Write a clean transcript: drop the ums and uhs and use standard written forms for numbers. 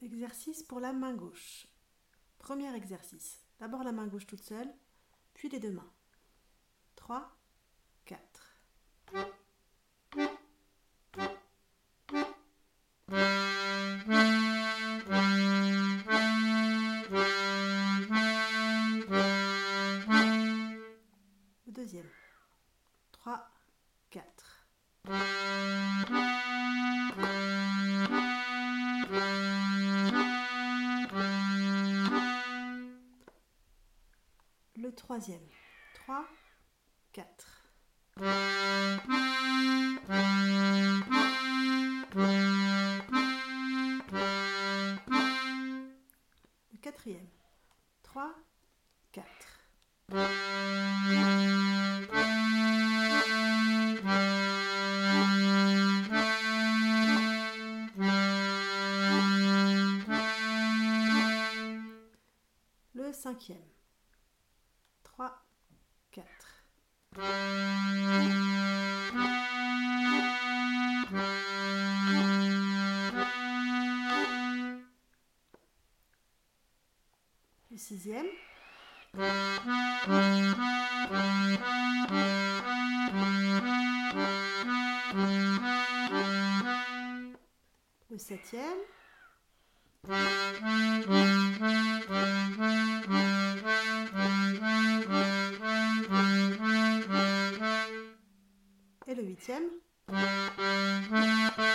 Exercice pour la main gauche. Premier exercice. D'abord la main gauche toute seule, puis les deux mains. 3, 4. Le deuxième. 3, 4. Le troisième. 3, 4. Le quatrième. 3, 4. Le cinquième. 3, 4. Le sixième. Le septième. Et le huitième.